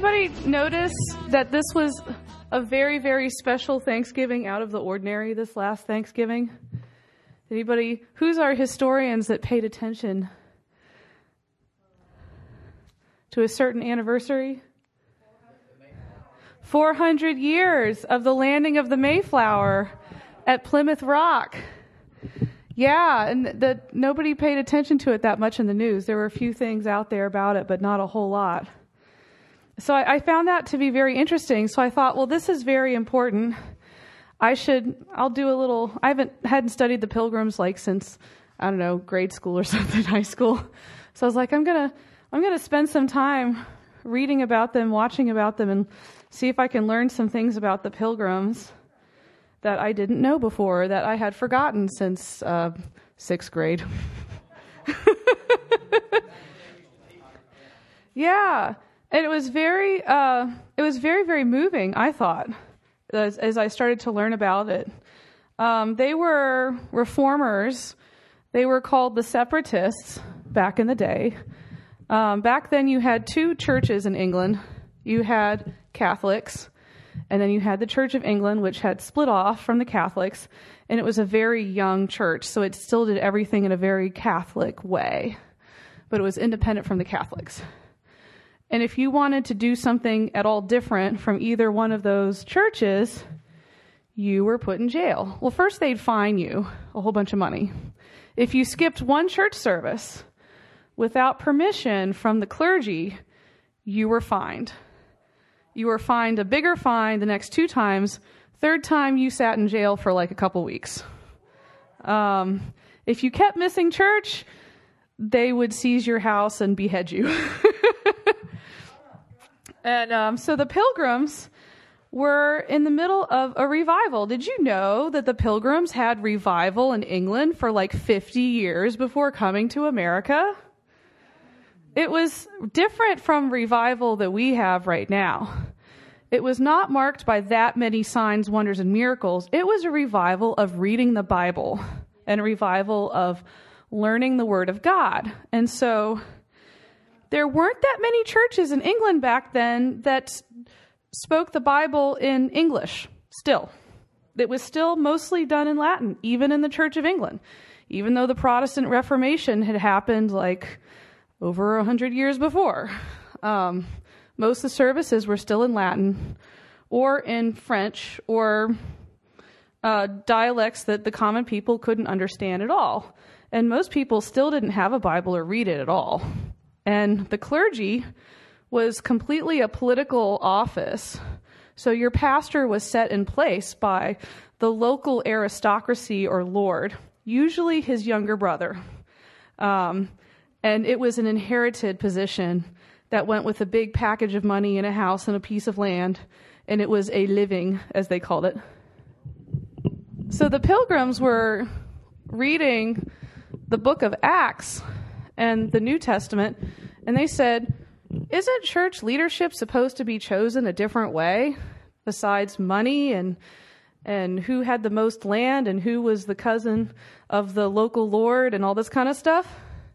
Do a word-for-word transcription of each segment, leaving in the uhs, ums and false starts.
anybody notice that this was a very, very special Thanksgiving out of the ordinary this last Thanksgiving? Anybody, who's our historians that paid attention to a certain anniversary? four hundred years of the landing of the Mayflower at Plymouth Rock. Yeah, and that nobody paid attention to it that much in the news. There were a few things out there about it, but not a whole lot. So I, I found that to be very interesting. So I thought, well, this is very important. I should, I'll do a little, I haven't, hadn't studied the Pilgrims like since, I don't know, grade school or something, high school. So I was like, I'm going to, I'm going to spend some time reading about them, watching about them, and see if I can learn some things about the Pilgrims that I didn't know before, that I had forgotten since uh, sixth grade. Yeah, and it was very, uh, it was very, very moving, I thought, as, as I started to learn about it. Um, they were reformers. They were called the Separatists back in the day. Um, back then you had two churches in England. You had Catholics, and then you had the Church of England, which had split off from the Catholics, and it was a very young church, so it still did everything in a very Catholic way, but it was independent from the Catholics. And if you wanted to do something at all different from either one of those churches, you were put in jail. Well, first they'd fine you a whole bunch of money. If you skipped one church service without permission from the clergy, you were fined. You were fined a bigger fine the next two times. Third time, you sat in jail for like a couple weeks. Um, if you kept missing church, they would seize your house and behead you. And um, so the Pilgrims were in the middle of a revival. Did you know that the Pilgrims had revival in England for like fifty years before coming to America? It was different from revival that we have right now. It was not marked by that many signs, wonders, and miracles. It was a revival of reading the Bible and a revival of learning the Word of God. And so there weren't that many churches in England back then that spoke the Bible in English still. It was still mostly done in Latin, even in the Church of England, even though the Protestant Reformation had happened like over a hundred years before. Um, most of the services were still in Latin or in French or uh, dialects that the common people couldn't understand at all. And most people still didn't have a Bible or read it at all. And the clergy was completely a political office. So your pastor was set in place by the local aristocracy or lord, usually his younger brother. Um, And it was an inherited position that went with a big package of money and a house and a piece of land. And it was a living, as they called it. So the Pilgrims were reading the book of Acts and the New Testament. And they said, isn't church leadership supposed to be chosen a different way besides money and and who had the most land and who was the cousin of the local lord and all this kind of stuff?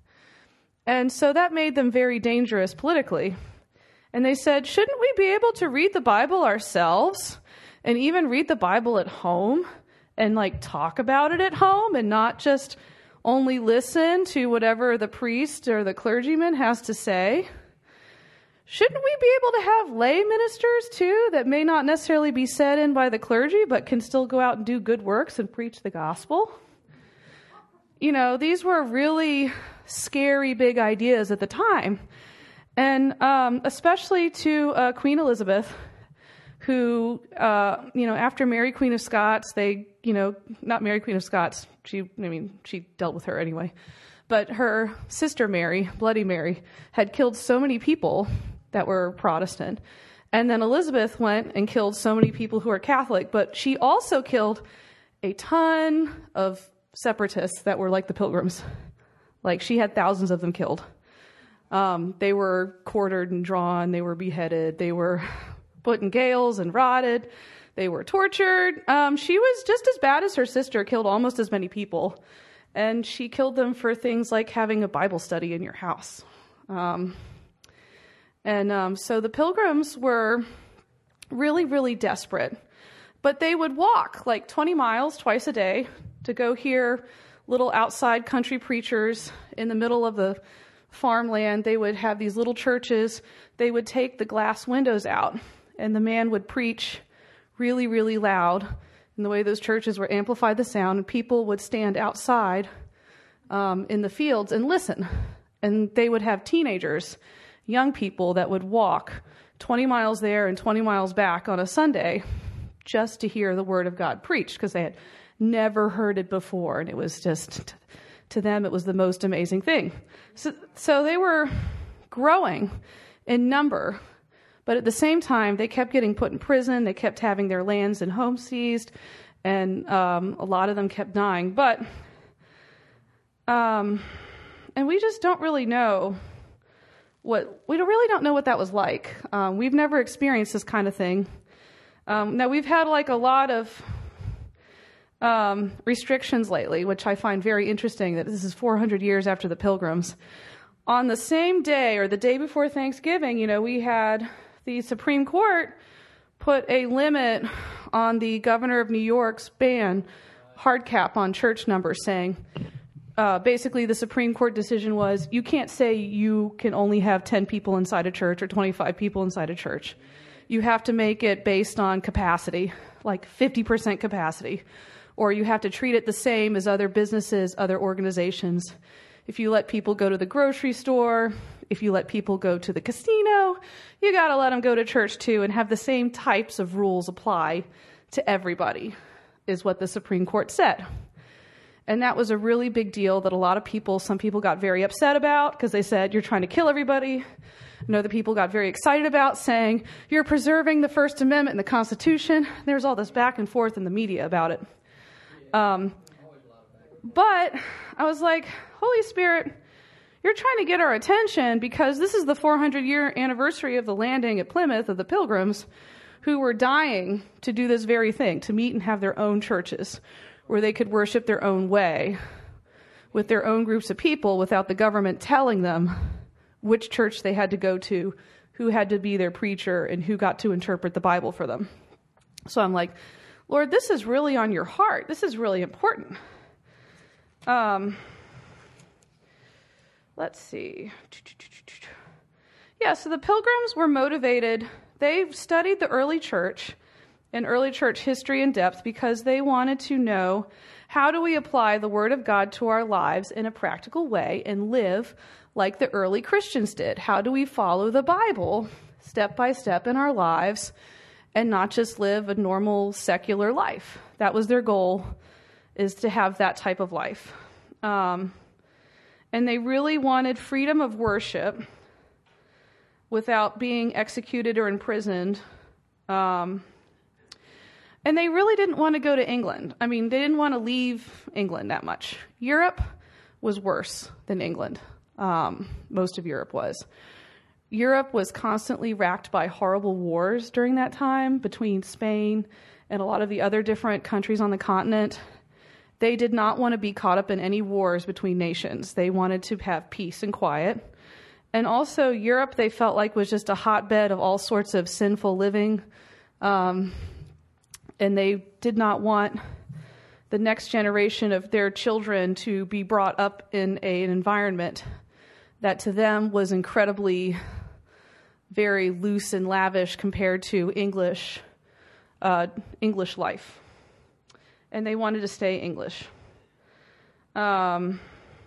And so that made them very dangerous politically. And they said, shouldn't we be able to read the Bible ourselves and even read the Bible at home and like talk about it at home and not just only listen to whatever the priest or the clergyman has to say? Shouldn't we be able to have lay ministers too that may not necessarily be set in by the clergy but can still go out and do good works and preach the gospel? You know, these were really scary big ideas at the time. And um, especially to uh, Queen Elizabeth, who, uh, you know, after Mary Queen of Scots, they, you know, not Mary Queen of Scots, she, I mean, she dealt with her anyway, but her sister Mary, Bloody Mary, had killed so many people that were Protestant. And then Elizabeth went and killed so many people who are Catholic, but she also killed a ton of separatists that were like the Pilgrims. Like, she had thousands of them killed. Um, they were quartered and drawn. They were beheaded. They were put in gales and rotted. They were tortured. Um, she was just as bad as her sister, killed almost as many people. And she killed them for things like having a Bible study in your house. Um, And um, so the Pilgrims were really, really desperate. But they would walk like twenty miles twice a day to go hear little outside country preachers in the middle of the farmland. They would have these little churches. They would take the glass windows out, and the man would preach really, really loud. And the way those churches were amplified the sound, and people would stand outside um, in the fields and listen. And they would have teenagers, young people that would walk twenty miles there and twenty miles back on a Sunday just to hear the word of God preached, because they had never heard it before. And it was just, to them, it was the most amazing thing. So, so they were growing in number, but at the same time, they kept getting put in prison. They kept having their lands and homes seized, and um, a lot of them kept dying. But, um, and we just don't really know what, we don't, really don't know what that was like. Um, we've never experienced this kind of thing. Um, now, we've had like a lot of um, restrictions lately, which I find very interesting, that this is four hundred years after the Pilgrims. On the same day, or the day before Thanksgiving, you know, we had the Supreme Court put a limit on the governor of New York's ban, hard cap on church numbers, saying, uh, basically the Supreme Court decision was, you can't say you can only have ten people inside a church or twenty-five people inside a church. You have to make it based on capacity, like fifty percent capacity, or you have to treat it the same as other businesses, other organizations. If you let people go to the grocery store, if you let people go to the casino, you got to let them go to church too, and have the same types of rules apply to everybody, is what the Supreme Court said. And that was a really big deal that a lot of people, some people got very upset about, because they said, you're trying to kill everybody. And other people got very excited about, saying, you're preserving the First Amendment and the Constitution. There's all this back and forth in the media about it. Um, but I was like, Holy Spirit, you're trying to get our attention, because this is the four hundred year anniversary of the landing at Plymouth of the Pilgrims, who were dying to do this very thing, to meet and have their own churches where they could worship their own way with their own groups of people without the government telling them which church they had to go to, who had to be their preacher, and who got to interpret the Bible for them. So I'm like, Lord, this is really on your heart. This is really important. Um, let's see. Yeah, so the Pilgrims were motivated. They studied the early church and early church history in depth because they wanted to know, how do we apply the Word of God to our lives in a practical way and live like the early Christians did? How do we follow the Bible step by step in our lives and not just live a normal secular life? That was their goal, is to have that type of life. Um, and they really wanted freedom of worship without being executed or imprisoned. Um, and they really didn't want to go to England. I mean, they didn't want to leave England that much. Europe was worse than England. Um, most of Europe was. Europe was constantly racked by horrible wars during that time between Spain and a lot of the other different countries on the continent. They did not want to be caught up in any wars between nations. They wanted to have peace and quiet. And also Europe, they felt like, was just a hotbed of all sorts of sinful living. Um, and they did not want the next generation of their children to be brought up in a, an environment that to them was incredibly very loose and lavish compared to English uh, English life. And they wanted to stay English. Um,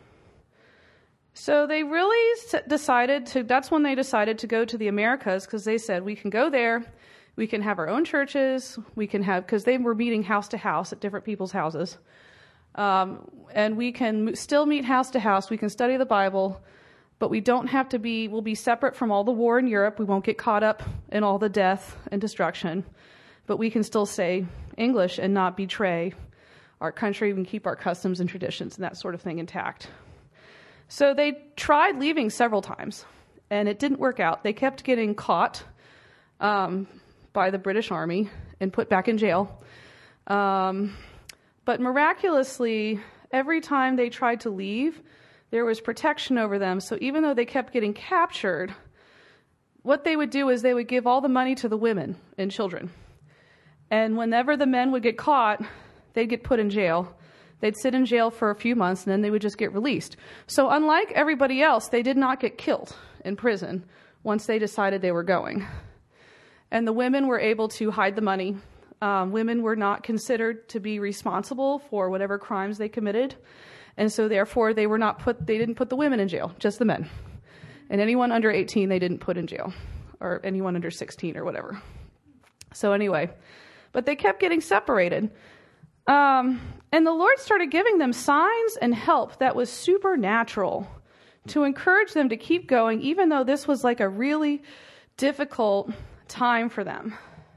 so they really decided to, that's when they decided to go to the Americas, because they said, we can go there, we can have our own churches, we can have, because they were meeting house to house at different people's houses. Um, and we can still meet house to house, we can study the Bible, but we don't have to be, we'll be separate from all the war in Europe. We won't get caught up in all the death and destruction, but we can still say English and not betray our country. We can keep our customs and traditions and that sort of thing intact. So they tried leaving several times, and it didn't work out. They kept getting caught um, by the British Army and put back in jail. Um, but miraculously, every time they tried to leave, there was protection over them. So even though they kept getting captured, what they would do is they would give all the money to the women and children. And whenever the men would get caught, they'd get put in jail. They'd sit in jail for a few months, and then they would just get released. So unlike everybody else, they did not get killed in prison once they decided they were going. And the women were able to hide the money. Um, women were not considered to be responsible for whatever crimes they committed. And so therefore, they were not put, they didn't put the women in jail, just the men. And anyone under eighteen, they didn't put in jail, or anyone under sixteen or whatever. So anyway, but they kept getting separated. Um, and the Lord started giving them signs and help that was supernatural to encourage them to keep going, even though this was like a really difficult time for them.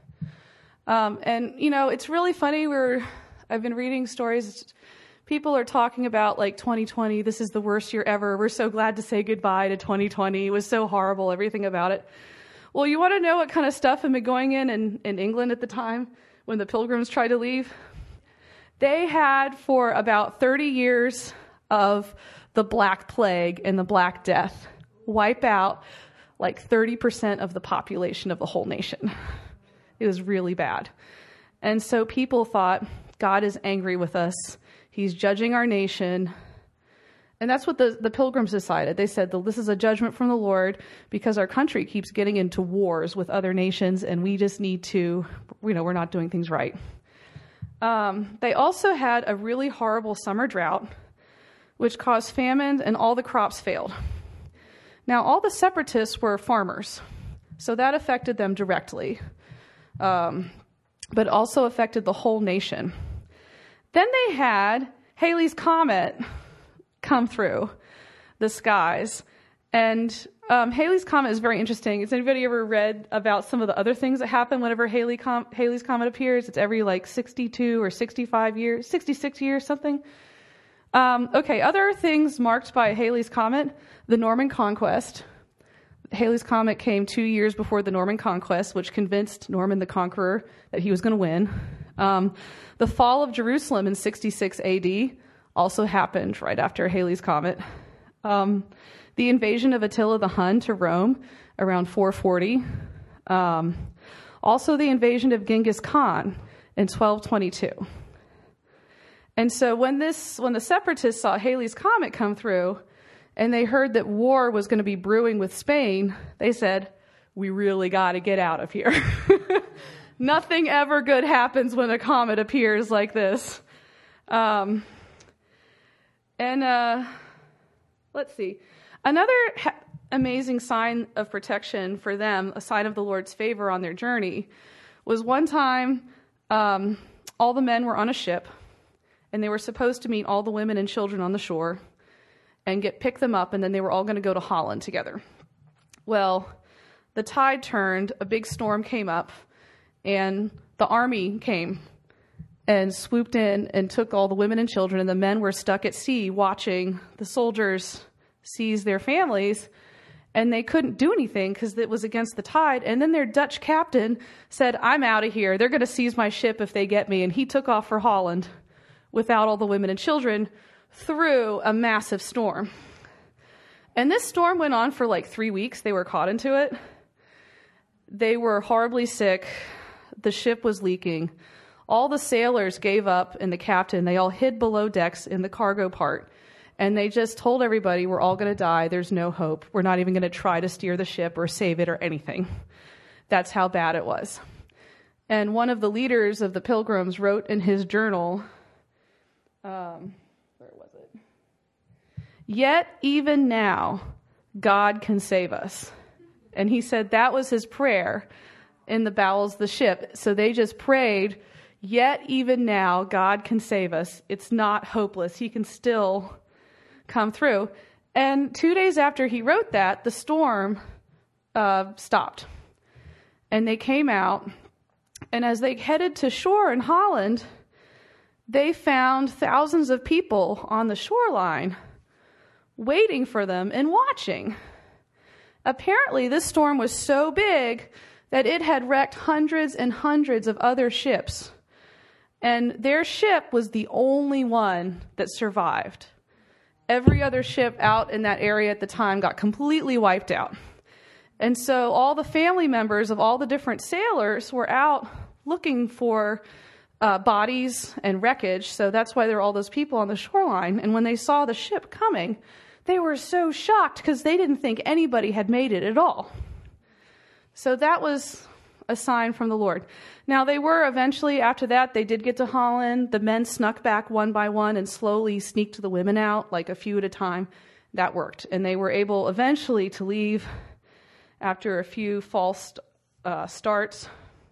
Um, and, you know, it's really funny. We're, I've been reading stories. People are talking about like twenty twenty. This is the worst year ever. We're so glad to say goodbye to twenty twenty. It was so horrible, everything about it. Well, you want to know what kind of stuff had been going in, in in England at the time when the Pilgrims tried to leave? They had for about thirty years of the Black Plague and the Black Death wipe out like thirty percent of the population of the whole nation. It was really bad. And so people thought, God is angry with us. He's judging our nation. And that's what the, the Pilgrims decided. They said, this is a judgment from the Lord because our country keeps getting into wars with other nations, and we just need to, you know, we're not doing things right. Um, they also had a really horrible summer drought, which caused famine, and all the crops failed. Now, all the separatists were farmers, so that affected them directly, um, but also affected the whole nation. Then they had Halley's Comet come through the skies. And um, Halley's Comet is very interesting. Has anybody ever read about some of the other things that happen whenever Halley Com- Halley's Comet appears? It's every like sixty-two or sixty-five years, sixty-six years, something. Um, okay, other things marked by Halley's Comet, the Norman Conquest. Halley's Comet came two years before the Norman Conquest, which convinced Norman the Conqueror that he was going to win. Um, the fall of Jerusalem in sixty-six A D also happened right after Halley's Comet. Um, the invasion of Attila the Hun to Rome around four forty. Um, also the invasion of Genghis Khan in twelve twenty-two. And so when this, when the separatists saw Halley's Comet come through and they heard that war was going to be brewing with Spain, they said, we really got to get out of here. Nothing ever good happens when a comet appears like this. Um, and uh, let's see. Another ha- amazing sign of protection for them, a sign of the Lord's favor on their journey, was one time um, all the men were on a ship, and they were supposed to meet all the women and children on the shore and get pick them up, and then they were all going to go to Holland together. Well, the tide turned, a big storm came up, and the army came and swooped in and took all the women and children, and the men were stuck at sea watching the soldiers seize their families, and they couldn't do anything because it was against the tide. And then their Dutch captain said, I'm out of here. They're going to seize my ship if they get me. And he took off for Holland without all the women and children through a massive storm. And this storm went on for like three weeks. They were caught into it. They were horribly sick. The ship was leaking. All the sailors gave up, and the captain, they all hid below decks in the cargo part. And they just told everybody, we're all going to die. There's no hope. We're not even going to try to steer the ship or save it or anything. That's how bad it was. And one of the leaders of the Pilgrims wrote in his journal, um, where was it? Yet even now, God can save us. And he said that was his prayer in the bowels of the ship. So they just prayed, yet even now, God can save us. It's not hopeless. He can still come through. And two days after he wrote that, the storm uh, stopped. And they came out. And as they headed to shore in Holland, they found thousands of people on the shoreline waiting for them and watching. Apparently, this storm was so big that it had wrecked hundreds and hundreds of other ships. And their ship was the only one that survived. Every other ship out in that area at the time got completely wiped out. And so all the family members of all the different sailors were out looking for uh, bodies and wreckage. So that's why there were all those people on the shoreline. And when they saw the ship coming, they were so shocked because they didn't think anybody had made it at all. So that was a sign from the Lord. Now they were eventually, after that, they did get to Holland. The men snuck back one by one and slowly sneaked the women out, like a few at a time. That worked. And they were able eventually to leave after a few false uh, starts.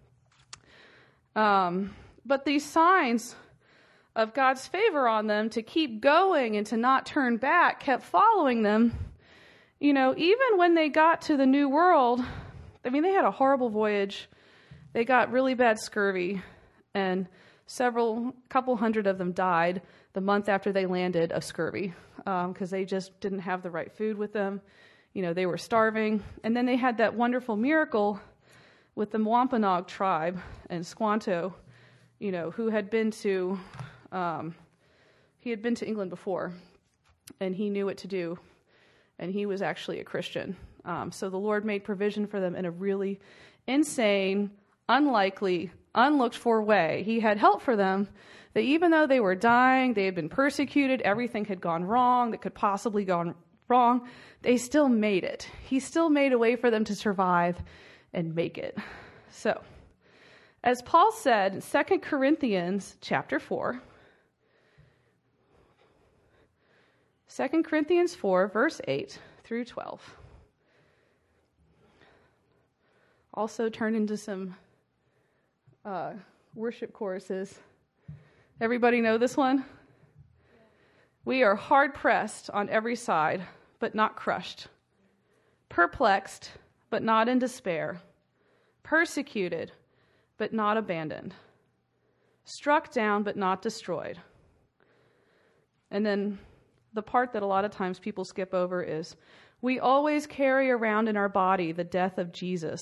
Um, but these signs of God's favor on them to keep going and to not turn back kept following them. You know, even when they got to the New World, I mean, they had a horrible voyage. They got really bad scurvy, and several, couple hundred of them died the month after they landed of scurvy because um, they just didn't have the right food with them. You know, they were starving. And then they had that wonderful miracle with the Wampanoag tribe and Squanto, you know, who had been to, um, he had been to England before, and he knew what to do, and he was actually a Christian. Um, so the Lord made provision for them in a really insane, unlikely, unlooked for way. He had help for them that even though they were dying, they had been persecuted, everything had gone wrong that could possibly gone wrong, they still made it. He still made a way for them to survive and make it. So, as Paul said in Second Corinthians chapter four, Second Corinthians four, verse eight through twelve. Also turned into some uh, worship choruses. Everybody know this one? We are hard-pressed on every side, but not crushed. Perplexed, but not in despair. Persecuted, but not abandoned. Struck down, but not destroyed. And then the part that a lot of times people skip over is, we always carry around in our body the death of Jesus,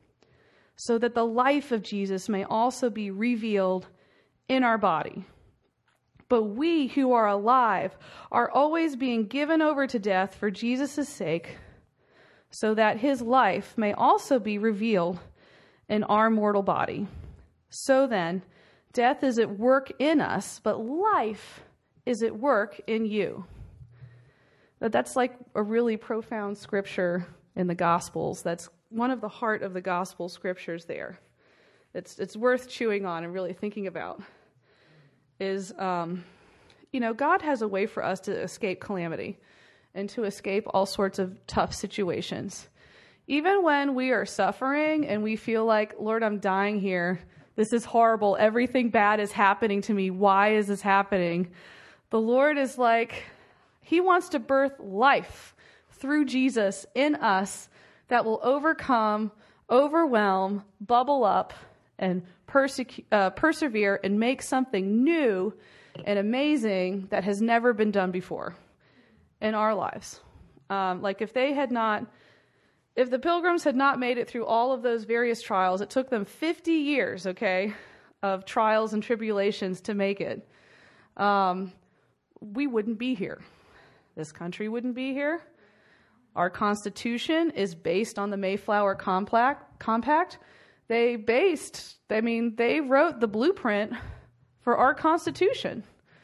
so that the life of Jesus may also be revealed in our body. But we who are alive are always being given over to death for Jesus' sake, so that his life may also be revealed in our mortal body. So then, death is at work in us, but life is at work in you. But that's like a really profound scripture in the Gospels. That's one of the heart of the gospel scriptures there. It's it's worth chewing on and really thinking about. Is, um, you know, God has a way for us to escape calamity and to escape all sorts of tough situations. Even when we are suffering and we feel like, Lord, I'm dying here. This is horrible. Everything bad is happening to me. Why is this happening? The Lord is like, he wants to birth life through Jesus in us that will overcome, overwhelm, bubble up, and persecu- uh, persevere and make something new and amazing that has never been done before in our lives. Um, like if they had not, if the Pilgrims had not made it through all of those various trials, it took them fifty years, okay, of trials and tribulations to make it. Um, we wouldn't be here. This country wouldn't be here. Our Constitution is based on the Mayflower Compact. Compact. They based, I mean, they wrote the blueprint for our Constitution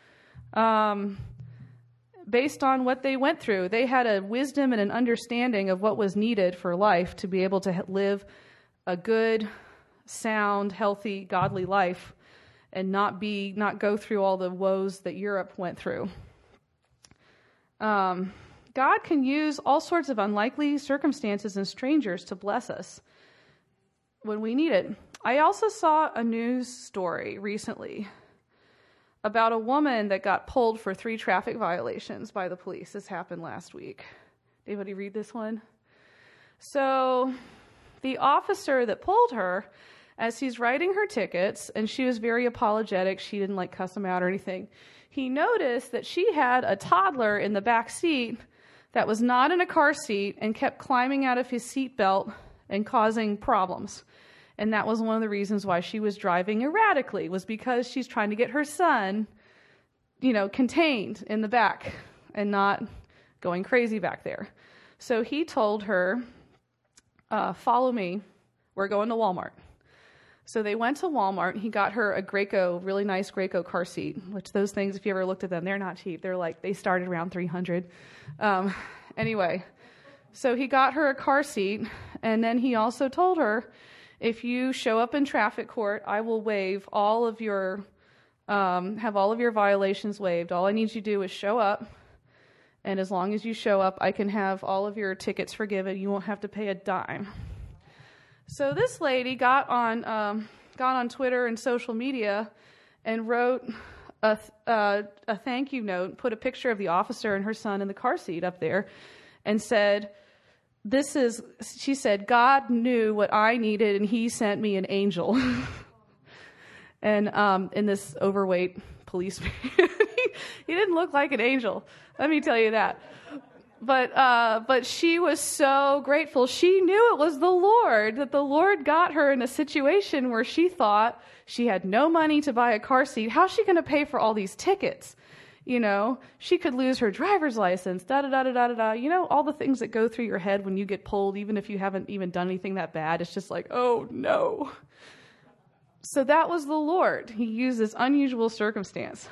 um, based on what they went through. They had a wisdom and an understanding of what was needed for life to be able to live a good, sound, healthy, godly life and not be, not go through all the woes that Europe went through. Um, God can use all sorts of unlikely circumstances and strangers to bless us when we need it. I also saw a news story recently about a woman that got pulled for three traffic violations by the police. This happened last week. Anybody read this one? So the officer that pulled her, as he's writing her tickets, and she was very apologetic, she didn't like cuss him out or anything, he noticed that she had a toddler in the back seat that was not in a car seat and kept climbing out of his seatbelt and causing problems. And that was one of the reasons why she was driving erratically, was because she's trying to get her son, you know, contained in the back and not going crazy back there. So he told her, uh, follow me. We're going to Walmart. So they went to Walmart. He got her a Graco, really nice Graco car seat, which those things, if you ever looked at them, they're not cheap. They're like, they started around three hundred dollars. Um, anyway, so he got her a car seat, and then he also told her, if you show up in traffic court, I will waive all of your, um, have all of your violations waived. All I need you to do is show up, and as long as you show up, I can have all of your tickets forgiven. You won't have to pay a dime. So this lady got on um, got on Twitter and social media and wrote a, uh, a thank you note, put a picture of the officer and her son in the car seat up there, and said, "This is," she said, "God knew what I needed, and He sent me an angel." And um, in this overweight policeman, he didn't look like an angel. Let me tell you that. But uh, but she was so grateful. She knew it was the Lord, that the Lord got her in a situation where she thought she had no money to buy a car seat. How's she going to pay for all these tickets? You know, she could lose her driver's license, da da da da da da. You know, all the things that go through your head when you get pulled, even if you haven't even done anything that bad. It's just like, oh no. So that was the Lord. He used this unusual circumstance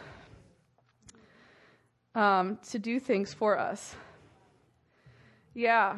um, to do things for us. Yeah.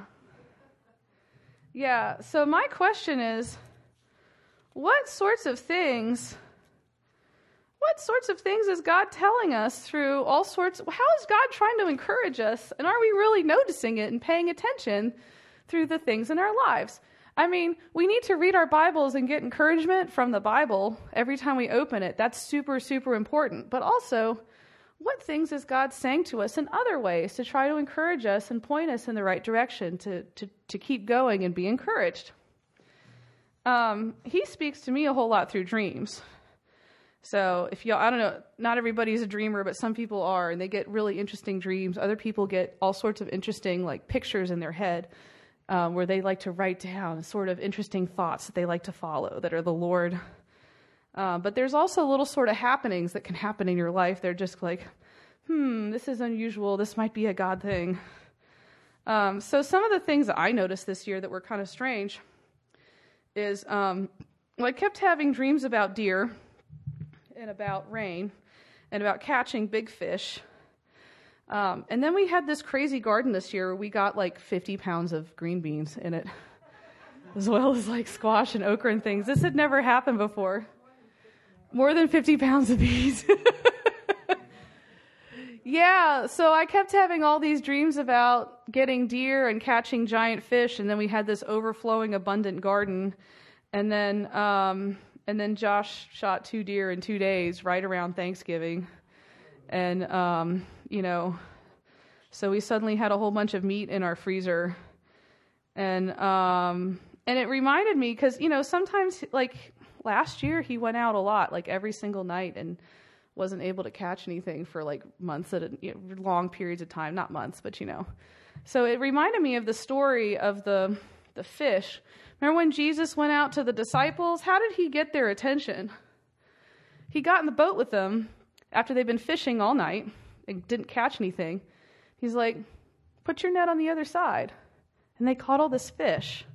Yeah. So my question is, what sorts of things, what sorts of things is God telling us through all sorts, how is God trying to encourage us? And are we really noticing it and paying attention through the things in our lives? I mean, we need to read our Bibles and get encouragement from the Bible every time we open it. That's super, super important. But also, what things is God saying to us in other ways to try to encourage us and point us in the right direction to, to, to keep going and be encouraged? Um, he speaks to me a whole lot through dreams. So if you, I don't know, not everybody's a dreamer, but some people are, and they get really interesting dreams. Other people get all sorts of interesting, like, pictures in their head um, where they like to write down sort of interesting thoughts that they like to follow that are the Lord. Uh, but there's also little sort of happenings that can happen in your life. They're just like, hmm, this is unusual. This might be a God thing. Um, so some of the things that I noticed this year that were kind of strange is um, well, I kept having dreams about deer and about rain and about catching big fish. Um, and then we had this crazy garden this year where we got like fifty pounds of green beans in it, as well as like squash and okra and things. This had never happened before. More than fifty pounds of bees. Yeah, so I kept having all these dreams about getting deer and catching giant fish, and then we had this overflowing, abundant garden. And then um, and then Josh shot two deer in two days right around Thanksgiving. And, um, you know, so we suddenly had a whole bunch of meat in our freezer. And, um, and it reminded me, because, you know, sometimes, like, last year he went out a lot, like every single night, and wasn't able to catch anything for like months at a, you know, long periods of time, not months, but you know. So it reminded me of the story of the the fish. Remember when Jesus went out to the disciples? How did he get their attention? He got in the boat with them after they'd been fishing all night and didn't catch anything. He's like, put your net on the other side. And they caught all this fish.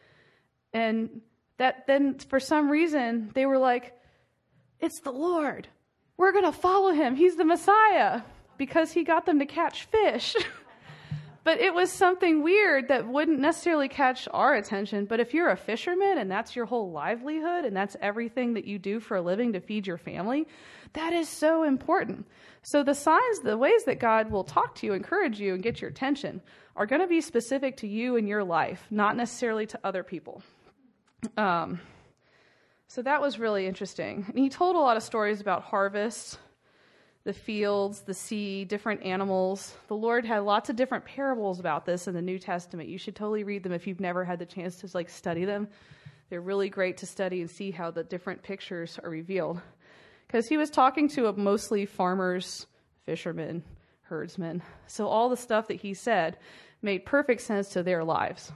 And that then for some reason they were like, it's the Lord. We're going to follow him. He's the Messiah, because he got them to catch fish. But it was something weird that wouldn't necessarily catch our attention. But if you're a fisherman and that's your whole livelihood and that's everything that you do for a living to feed your family, that is so important. So the signs, the ways that God will talk to you, encourage you, and get your attention are going to be specific to you and your life, not necessarily to other people. Um. So that was really interesting. And he told a lot of stories about harvest, the fields, the sea, different animals. The Lord had lots of different parables about this in the New Testament. You should totally read them if you've never had the chance to like study them. They're really great to study and see how the different pictures are revealed. Because he was talking to a mostly farmers, fishermen, herdsmen. So all the stuff that he said made perfect sense to their lives.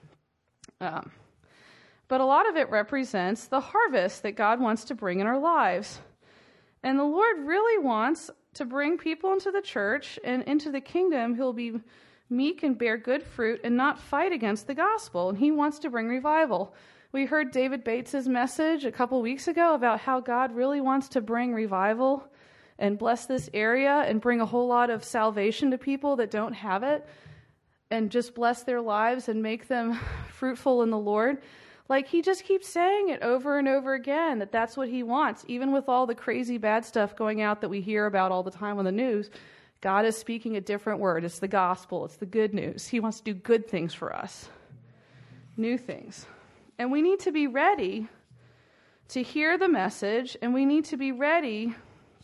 Um But a lot of it represents the harvest that God wants to bring in our lives. And the Lord really wants to bring people into the church and into the kingdom who'll be meek and bear good fruit and not fight against the gospel. And he wants to bring revival. We heard David Bates's message a couple weeks ago about how God really wants to bring revival and bless this area and bring a whole lot of salvation to people that don't have it, and just bless their lives and make them fruitful in the Lord. Like, he just keeps saying it over and over again, that that's what he wants. Even with all the crazy bad stuff going out that we hear about all the time on the news, God is speaking a different word. It's the gospel. It's the good news. He wants to do good things for us, new things. And we need to be ready to hear the message, and we need to be ready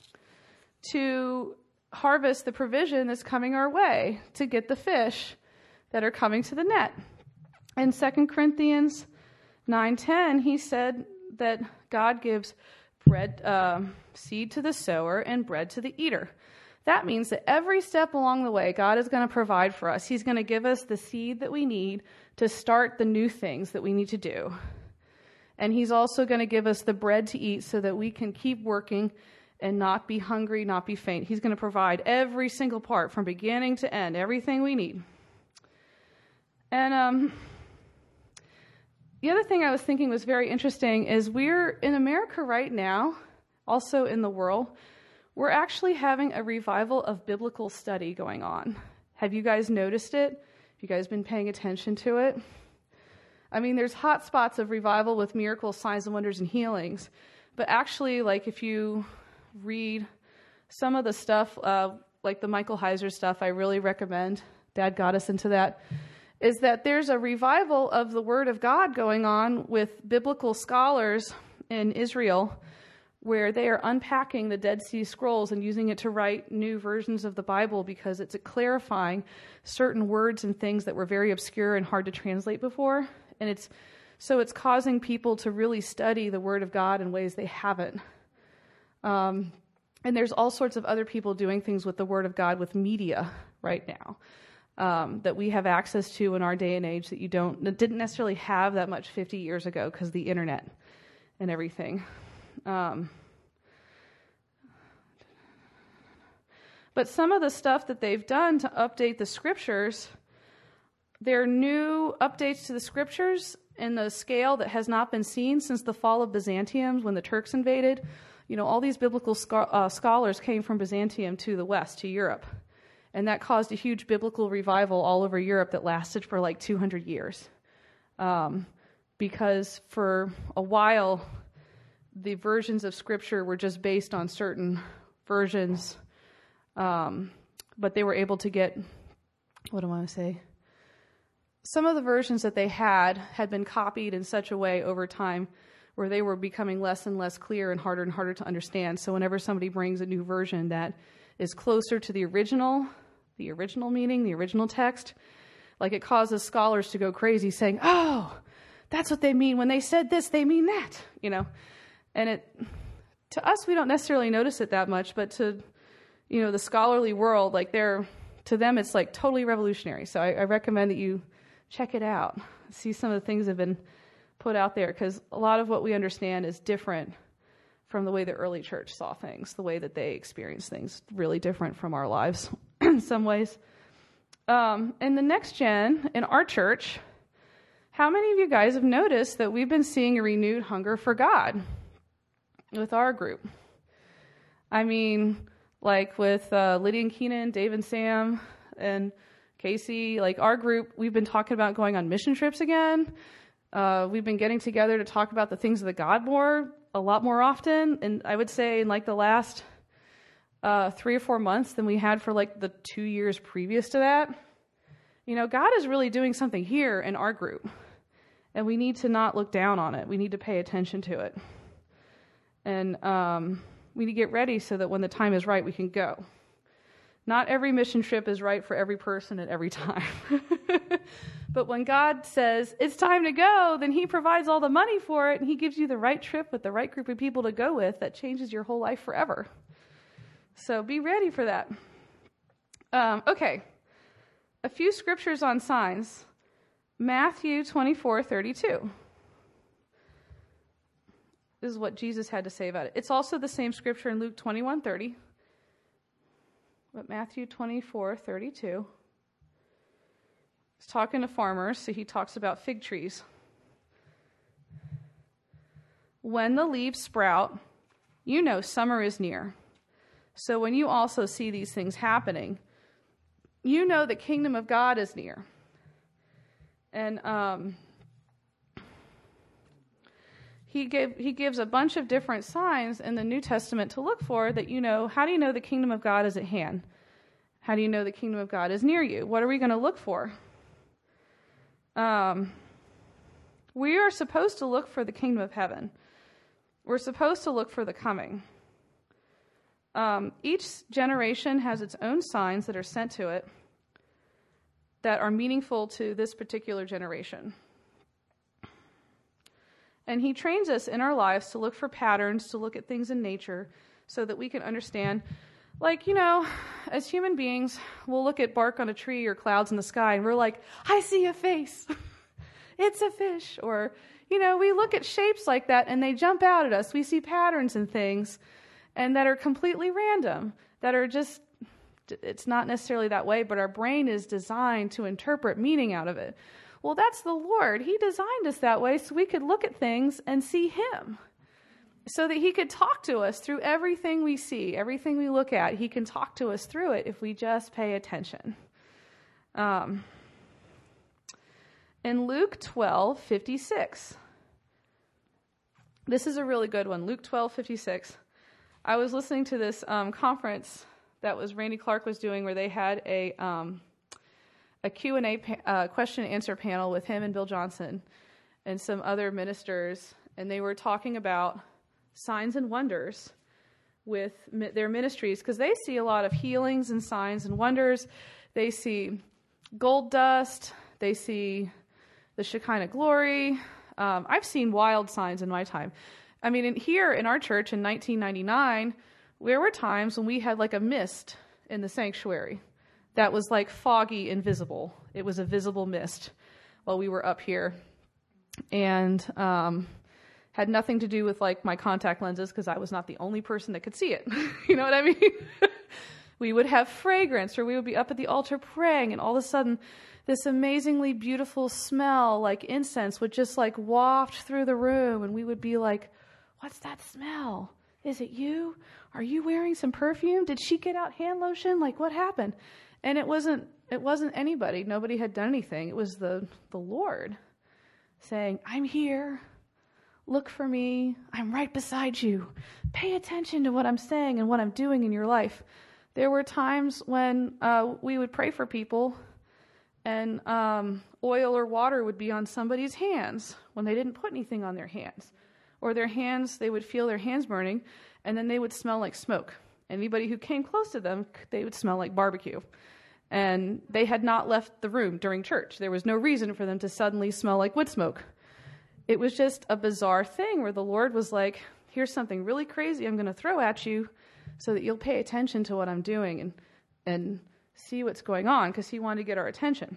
to harvest the provision that's coming our way, to get the fish that are coming to the net. In Second Corinthians nine ten, he said that God gives bread, uh, seed to the sower and bread to the eater. That means that every step along the way, God is going to provide for us. He's going to give us the seed that we need to start the new things that we need to do. And he's also going to give us the bread to eat so that we can keep working and not be hungry, not be faint. He's going to provide every single part from beginning to end, everything we need. And um, the other thing I was thinking was very interesting is we're in America right now, also in the world, we're actually having a revival of biblical study going on. Have you guys noticed it? Have you guys been paying attention to it? I mean, there's hot spots of revival with miracles, signs, and wonders, and healings. But actually, like if you read some of the stuff, uh, like the Michael Heiser stuff, I really recommend. Dad got us into that. Is that there's a revival of the Word of God going on with biblical scholars in Israel, where they are unpacking the Dead Sea Scrolls and using it to write new versions of the Bible, because it's clarifying certain words and things that were very obscure and hard to translate before. And it's so it's causing people to really study the Word of God in ways they haven't. Um, and there's all sorts of other people doing things with the Word of God with media right now. Um, that we have access to in our day and age that you don't, that didn't necessarily have that much fifty years ago because of the internet and everything. Um, but some of the stuff that they've done to update the scriptures, they're new updates to the scriptures in the scale that has not been seen since the fall of Byzantium when the Turks invaded. You know, all these biblical scho- uh, scholars came from Byzantium to the west, to Europe. And that caused a huge biblical revival all over Europe that lasted for like two hundred years. Um, because for a while, the versions of Scripture were just based on certain versions. Um, but they were able to get, what do I want to say? Some of the versions that they had had been copied in such a way over time where they were becoming less and less clear and harder and harder to understand. So whenever somebody brings a new version that is closer to the original, the original meaning, the original text, like it causes scholars to go crazy saying, oh, that's what they mean. When they said this, they mean that, you know. And it, to us, we don't necessarily notice it that much, but to, you know, the scholarly world, like they're, to them, it's like totally revolutionary. So I, I recommend that you check it out, see some of the things that have been put out there, because a lot of what we understand is different from the way the early church saw things, the way that they experienced things, really different from our lives in some ways. Um, in the next gen, in our church, how many of you guys have noticed that we've been seeing a renewed hunger for God with our group? I mean, like with uh, Lydia and Keenan, Dave and Sam, and Casey, like our group, we've been talking about going on mission trips again. Uh, we've been getting together to talk about the things of the God more, a lot more often. And I would say in like the last uh, three or four months than we had for like the two years previous to that. You know, God is really doing something here in our group. And we need to not look down on it. We need to pay attention to it. And um, we need to get ready so that when the time is right, we can go. Not every mission trip is right for every person at every time. But when God says, it's time to go, then he provides all the money for it, and he gives you the right trip with the right group of people to go with that changes your whole life forever. So be ready for that. Um, okay. A few scriptures on signs. Matthew twenty-four thirty-two. This is what Jesus had to say about it. It's also the same scripture in Luke twenty-one thirty. But Matthew twenty-four thirty-two. He's talking to farmers, so he talks about fig trees. When the leaves sprout, you know summer is near. So when you also see these things happening, you know the kingdom of God is near. And um, he gave he gives a bunch of different signs in the New Testament to look for that you know. How do you know the kingdom of God is at hand? How do you know the kingdom of God is near you? What are we going to look for? Um, we are supposed to look for the kingdom of heaven. We're supposed to look for the coming. Um, each generation has its own signs that are sent to it that are meaningful to this particular generation. And he trains us in our lives to look for patterns, to look at things in nature so that we can understand. Like, you know, as human beings, we'll look at bark on a tree or clouds in the sky and we're like, I see a face. It's a fish. Or, you know, we look at shapes like that and they jump out at us. We see patterns in things and that are completely random, that are just, it's not necessarily that way, but our brain is designed to interpret meaning out of it. Well, that's the Lord. He designed us that way so we could look at things and see him. So that he could talk to us through everything we see, everything we look at. He can talk to us through it if we just pay attention. Um, in Luke twelve fifty-six, this is a really good one. Luke twelve fifty-six. I was listening to this um, conference that was Randy Clark was doing where they had a um, a Q and A pa- uh, question and answer panel with him and Bill Johnson and some other ministers, and they were talking about signs and wonders with mi- their ministries, because they see a lot of healings and signs and wonders. They see gold dust. They see the Shekinah glory. Um, I've seen wild signs in my time. I mean, in, here in our church in nineteen ninety-nine, there were times when we had like a mist in the sanctuary that was like foggy and visible. It was a visible mist while we were up here. And um had nothing to do with like my contact lenses because I was not the only person that could see it. You know what I mean? We would have fragrance, or we would be up at the altar praying, and all of a sudden this amazingly beautiful smell like incense would just like waft through the room, and we would be like, what's that smell? Is it you? Are you wearing some perfume? Did she get out hand lotion? Like, what happened? And it wasn't it wasn't anybody. Nobody had done anything. It was the the Lord saying, I'm here. Look for me. I'm right beside you. Pay attention to what I'm saying and what I'm doing in your life. There were times when uh, we would pray for people and um, oil or water would be on somebody's hands when they didn't put anything on their hands. Or their hands, they would feel their hands burning, and then they would smell like smoke. Anybody who came close to them, they would smell like barbecue. And they had not left the room during church. There was no reason for them to suddenly smell like wood smoke. It was just a bizarre thing where the Lord was like, here's something really crazy I'm going to throw at you so that you'll pay attention to what I'm doing and and see what's going on, because he wanted to get our attention.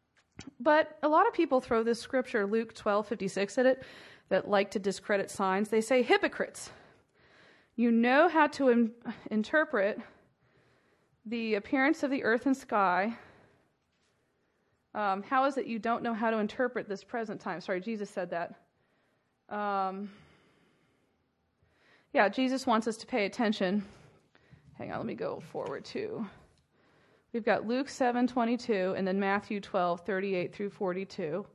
But a lot of people throw this scripture, Luke twelve fifty-six, at it, that like to discredit signs. They say, hypocrites, you know how to im- interpret the appearance of the earth and sky. Um, how is it you don't know how to interpret this present time? Sorry, Jesus said that. Um, yeah, Jesus wants us to pay attention. Hang on, let me go forward too. We've got Luke seven twenty-two and then Matthew twelve thirty-eight through forty-two.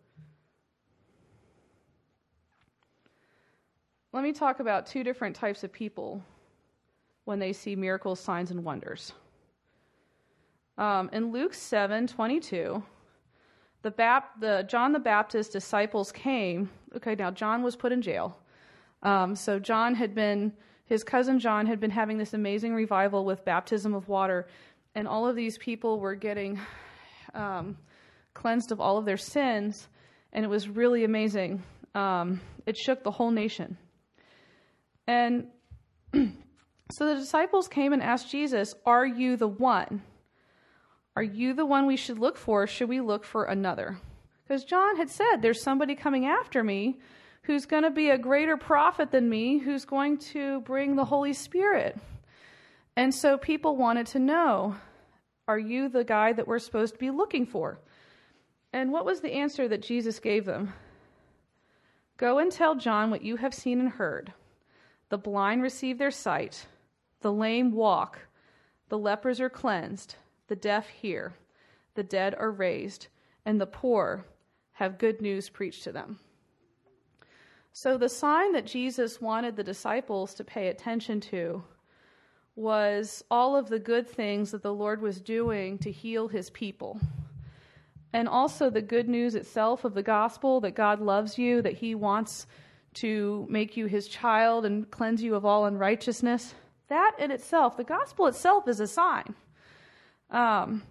Let me talk about two different types of people when they see miracles, signs, and wonders. Um, in Luke seven twenty-two, the, Bap- the John the Baptist's disciples came. Okay, now John was put in jail. Um, so John had been, his cousin John had been having this amazing revival with baptism of water, and all of these people were getting um, cleansed of all of their sins, and it was really amazing. Um, it shook the whole nation. And so the disciples came and asked Jesus, are you the one? Are you the one we should look for? Or should we look for another? Because John had said, there's somebody coming after me who's going to be a greater prophet than me, who's going to bring the Holy Spirit. And so people wanted to know, are you the guy that we're supposed to be looking for? And what was the answer that Jesus gave them? Go and tell John what you have seen and heard. The blind receive their sight, the lame walk, the lepers are cleansed, the deaf hear, the dead are raised, and the poor have good news preached to them. So the sign that Jesus wanted the disciples to pay attention to was all of the good things that the Lord was doing to heal his people. And also the good news itself of the gospel, that God loves you, that he wants to make you his child and cleanse you of all unrighteousness. That in itself, the gospel itself is a sign. Um,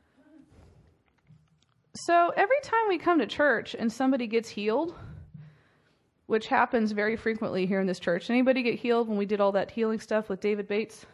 so every time we come to church and somebody gets healed, which happens very frequently here in this church. Anybody get healed when we did all that healing stuff with David Bates?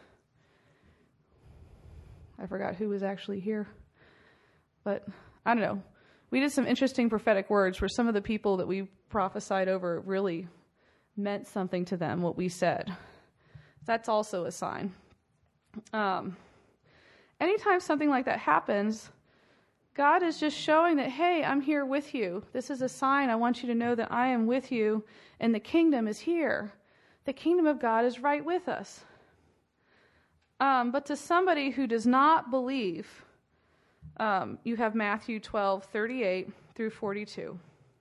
I forgot who was actually here. But I don't know. We did some interesting prophetic words where some of the people that we prophesied over really meant something to them, what we said. That's also a sign. Um, anytime something like that happens, God is just showing that, hey, I'm here with you. This is a sign. I want you to know that I am with you, and the kingdom is here. The kingdom of God is right with us. Um, but to somebody who does not believe, um, you have Matthew twelve, thirty-eight through forty-two.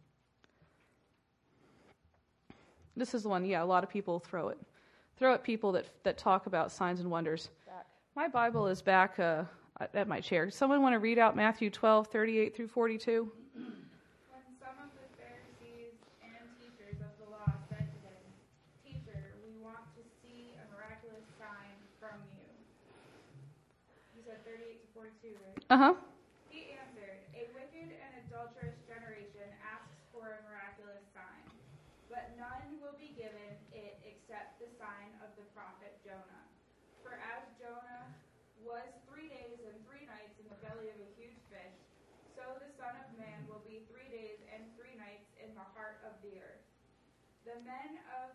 This is the one, yeah, a lot of people throw it. Throw at people that that talk about signs and wonders. Back. My Bible is back uh, at my chair. Someone want to read out Matthew twelve, thirty-eight through forty-two? When some of the Pharisees and teachers of the law said to him, Teacher, we want to see a miraculous sign from you. You said thirty-eight to forty-two, right? Uh-huh. He answered, A wicked and adulterous generation asks for a miraculous sign, but none will be given it except the sign of the prophet Jonah. For as Jonah was three days and three nights in the belly of a huge fish, so the Son of Man will be three days and three nights in the heart of the earth. The men of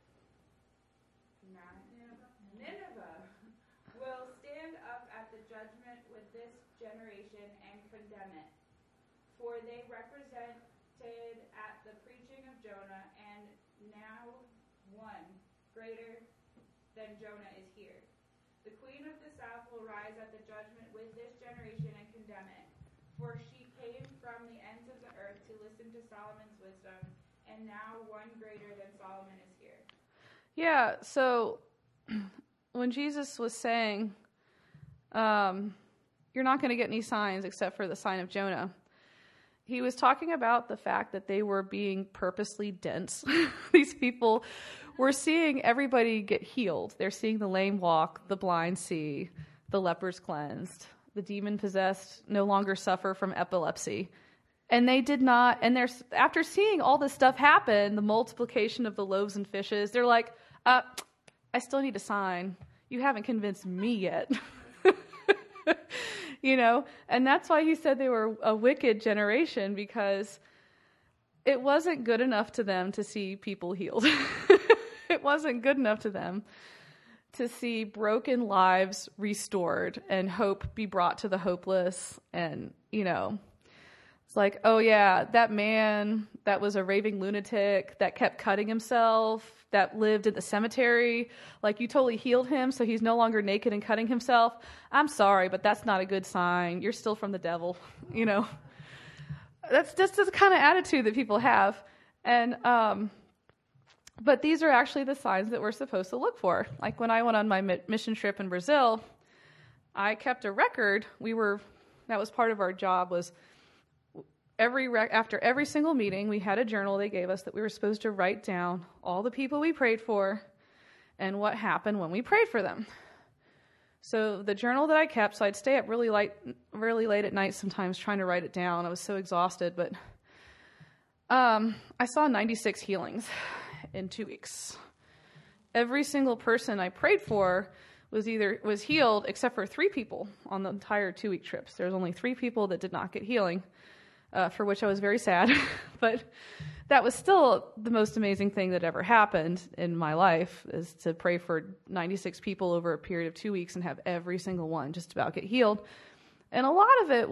Nineveh will stand up at the judgment with this generation and condemn it, for they represented at the preaching of Jonah, and now one greater than Jonah is here. The queen of the south will rise at the judgment with this generation and condemn it, for she came from the ends of the earth to listen to Solomon's wisdom, and now one greater than Solomon is here. Yeah, so when Jesus was saying, um, you're not going to get any signs except for the sign of Jonah, he was talking about the fact that they were being purposely dense. These people were seeing everybody get healed. They're seeing the lame walk, the blind see, the lepers cleansed, the demon-possessed no longer suffer from epilepsy. And they did not, and they're, after seeing all this stuff happen, the multiplication of the loaves and fishes, they're like, uh, I still need a sign. You haven't convinced me yet. You know, and that's why he said they were a wicked generation, because it wasn't good enough to them to see people healed. It wasn't good enough to them to see broken lives restored and hope be brought to the hopeless. And, you know, it's like, oh yeah, that man that was a raving lunatic that kept cutting himself, that lived in the cemetery, like you totally healed him, so he's no longer naked and cutting himself. I'm sorry, but that's not a good sign. You're still from the devil, you know. That's just the kind of attitude that people have. And, um, but these are actually the signs that we're supposed to look for. Like when I went on my mission trip in Brazil, I kept a record. We were, that was part of our job, was Every rec- after every single meeting, we had a journal they gave us that we were supposed to write down all the people we prayed for and what happened when we prayed for them. So the journal that I kept, so I'd stay up really late, really late at night sometimes trying to write it down. I was so exhausted, but um, I saw ninety-six healings in two weeks. Every single person I prayed for was either was healed, except for three people on the entire two-week trips. There was only three people that did not get healing. Uh, for which I was very sad, but that was still the most amazing thing that ever happened in my life, is to pray for ninety-six people over a period of two weeks and have every single one just about get healed. And a lot of it was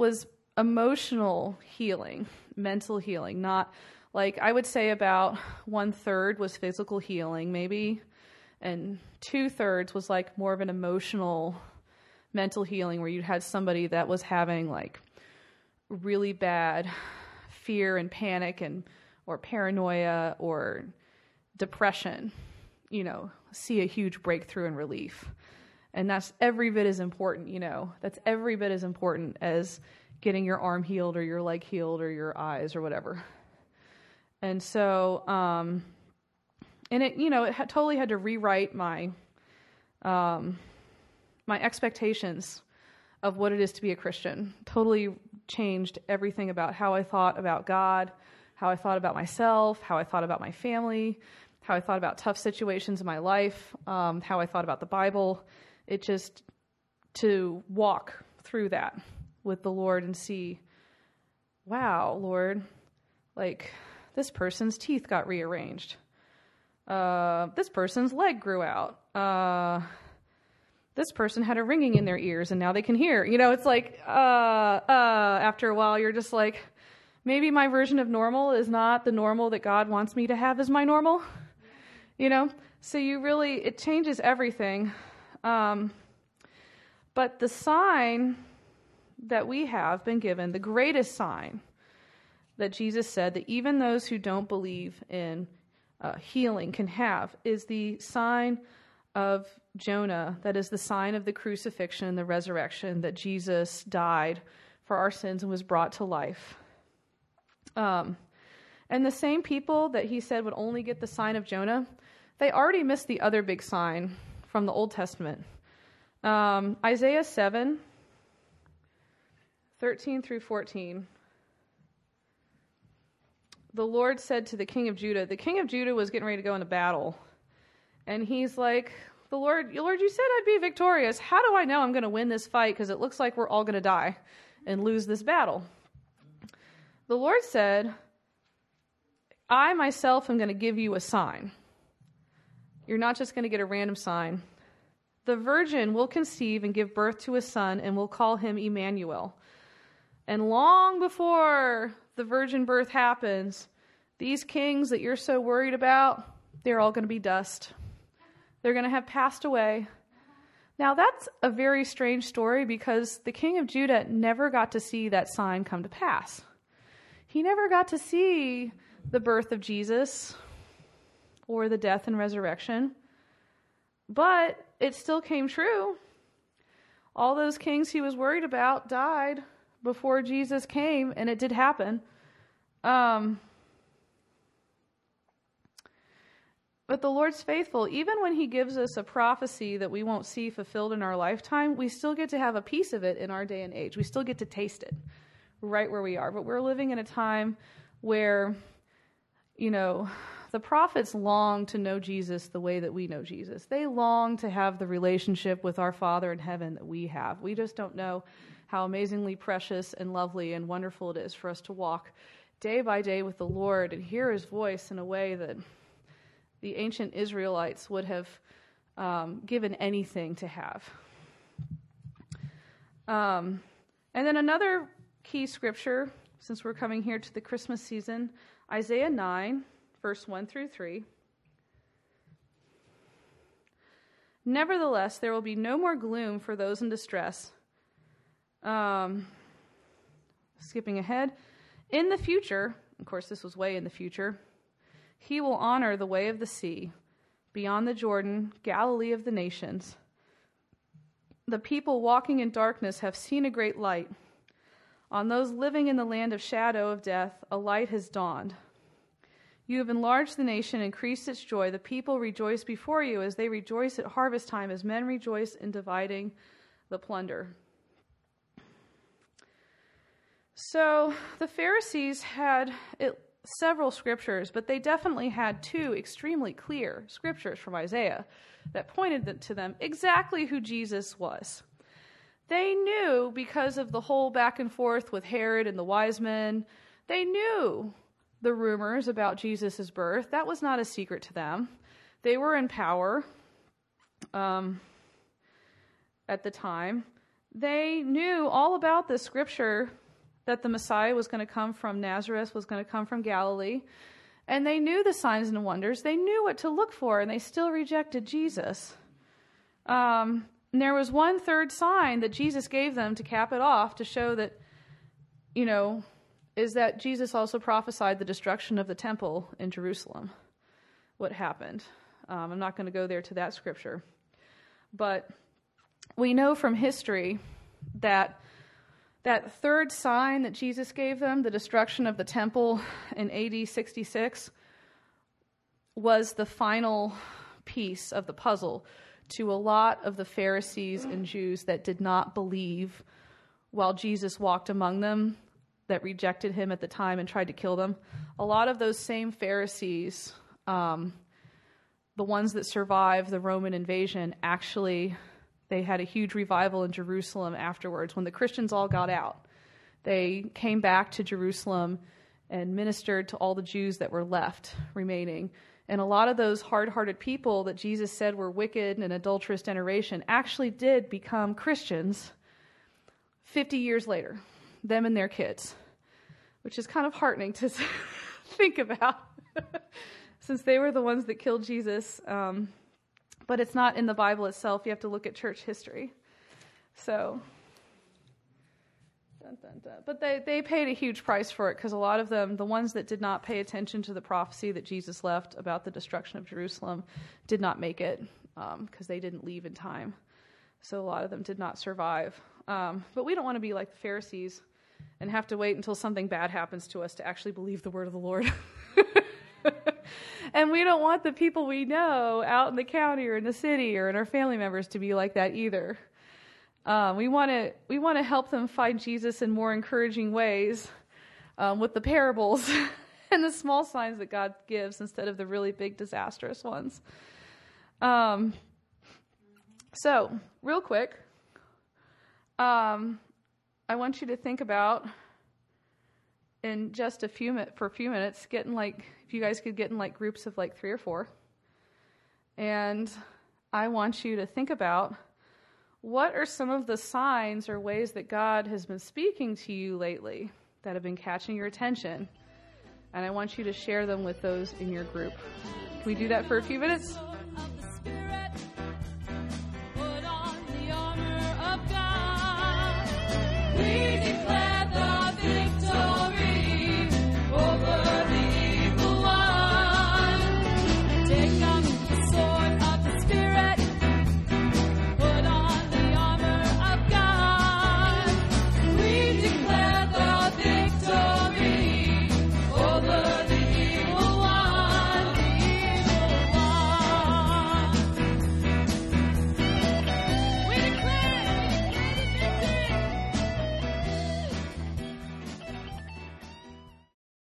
emotional healing, mental healing, not like I would say about one third was physical healing maybe, and two thirds was like more of an emotional mental healing where you had somebody that was having like really bad fear and panic and or paranoia or depression, you know, see a huge breakthrough and relief. And that's every bit as important, you know, that's every bit as important as getting your arm healed or your leg healed or your eyes or whatever. And so, um, and it, you know, it ha- totally had to rewrite my, um, my expectations of what it is to be a Christian. Totally changed everything about how I thought about God, how I thought about myself, how I thought about my family, how I thought about tough situations in my life, um, how I thought about the Bible. It just, to walk through that with the Lord and see, wow, Lord, like this person's teeth got rearranged. Uh, this person's leg grew out. Uh, this person had a ringing in their ears and now they can hear. You know, it's like, uh, uh, after a while, you're just like, maybe my version of normal is not the normal that God wants me to have as my normal. You know, so you really, it changes everything. Um, but the sign that we have been given, the greatest sign that Jesus said that even those who don't believe in uh, healing can have, is the sign of Jonah. That is the sign of the crucifixion and the resurrection, that Jesus died for our sins and was brought to life. Um, and the same people that he said would only get the sign of Jonah, they already missed the other big sign from the Old Testament. Um, Isaiah seven, thirteen through fourteen. The Lord said to the king of Judah, the king of Judah was getting ready to go into battle. And he's like, the Lord, Lord, you said I'd be victorious. How do I know I'm going to win this fight? Because it looks like we're all going to die and lose this battle. The Lord said, I myself am going to give you a sign. You're not just going to get a random sign. The virgin will conceive and give birth to a son and will call him Emmanuel. And long before the virgin birth happens, these kings that you're so worried about, they're all going to be dust. They're going to have passed away. Now that's a very strange story because the king of Judah never got to see that sign come to pass. He never got to see the birth of Jesus or the death and resurrection. But it still came true. All those kings he was worried about died before Jesus came, and it did happen. Um, but the Lord's faithful. Even when he gives us a prophecy that we won't see fulfilled in our lifetime, we still get to have a piece of it in our day and age. We still get to taste it right where we are. But we're living in a time where, you know, the prophets long to know Jesus the way that we know Jesus. They long to have the relationship with our Father in heaven that we have. We just don't know how amazingly precious and lovely and wonderful it is for us to walk day by day with the Lord and hear his voice in a way that the ancient Israelites would have um, given anything to have. Um, and then another key scripture, since we're coming here to the Christmas season, Isaiah nine, verse one through three. Nevertheless, there will be no more gloom for those in distress. Um, skipping ahead. In the future, of course, this was way in the future, he will honor the way of the sea, beyond the Jordan, Galilee of the nations. The people walking in darkness have seen a great light. On those living in the land of shadow of death, a light has dawned. You have enlarged the nation, increased its joy. The people rejoice before you as they rejoice at harvest time, as men rejoice in dividing the plunder. So the Pharisees had it, several scriptures, but they definitely had two extremely clear scriptures from Isaiah that pointed to them exactly who Jesus was. They knew, because of the whole back and forth with Herod and the wise men, they knew the rumors about Jesus' birth. That was not a secret to them. They were in power um, at the time. They knew all about the scripture that the Messiah was going to come from Nazareth, was going to come from Galilee. And they knew the signs and wonders. They knew what to look for, and they still rejected Jesus. Um, and there was one third sign that Jesus gave them to cap it off, to show that, you know, is that Jesus also prophesied the destruction of the temple in Jerusalem. What happened? Um, I'm not going to go there to that scripture. But we know from history that that third sign that Jesus gave them, the destruction of the temple in A D sixty-six, was the final piece of the puzzle to a lot of the Pharisees and Jews that did not believe while Jesus walked among them, that rejected him at the time and tried to kill them. A lot of those same Pharisees, um, the ones that survived the Roman invasion, actually, they had a huge revival in Jerusalem afterwards. When the Christians all got out, they came back to Jerusalem and ministered to all the Jews that were left remaining. And a lot of those hard-hearted people that Jesus said were wicked and an adulterous generation actually did become Christians fifty years later, them and their kids, which is kind of heartening to think about, since they were the ones that killed Jesus. Um, but it's not in the Bible itself. You have to look at church history. So, dun, dun, dun. But they, they paid a huge price for it, because a lot of them, the ones that did not pay attention to the prophecy that Jesus left about the destruction of Jerusalem, did not make it, because um, they didn't leave in time. So a lot of them did not survive. Um, but we don't want to be like the Pharisees and have to wait until something bad happens to us to actually believe the word of the Lord. And we don't want the people we know out in the county or in the city or in our family members to be like that either. Um, we want to we want to help them find Jesus in more encouraging ways, um, with the parables and the small signs that God gives instead of the really big disastrous ones. Um, so, real quick, um, I want you to think about, in just a few minutes, for a few minutes, getting like, if you guys could get in like groups of like three or four. And I want you to think about, what are some of the signs or ways that God has been speaking to you lately that have been catching your attention? And I want you to share them with those in your group. Can we do that for a few minutes? We